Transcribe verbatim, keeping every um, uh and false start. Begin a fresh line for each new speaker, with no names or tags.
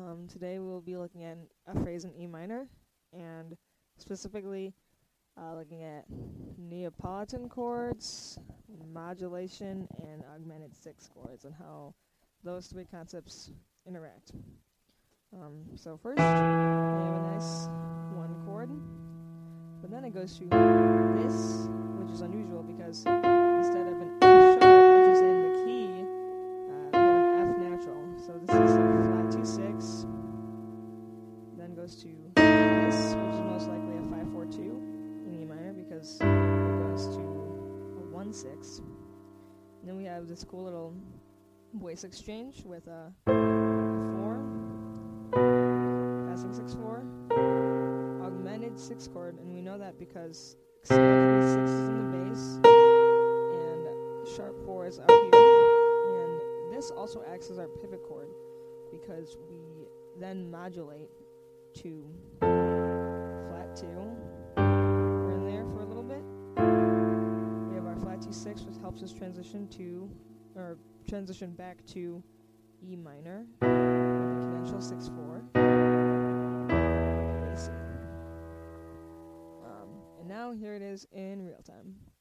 Um, today we'll be looking at a phrase in E minor, and specifically uh, looking at Neapolitan chords, modulation, and augmented sixth chords, and how those three concepts interact. Um, so first, we have a nice one chord, but then it goes to this, which is unusual because instead of an F sharp, which is in the key, uh, we have an F natural. So this is a flat two six, then goes to this, which is most likely a five four two in E minor because it goes to a one six. And then we have this cool little voice exchange with a four, passing six four, augmented six chord, and we know that because six is in the bass and sharp four is up here, and this also acts as our pivot chord because we then modulate to flat two. We're in there for a little bit. We have our flat two six, which helps us transition to or transition back to E minor, conventional six four, A C. Um, and now here it is in real time.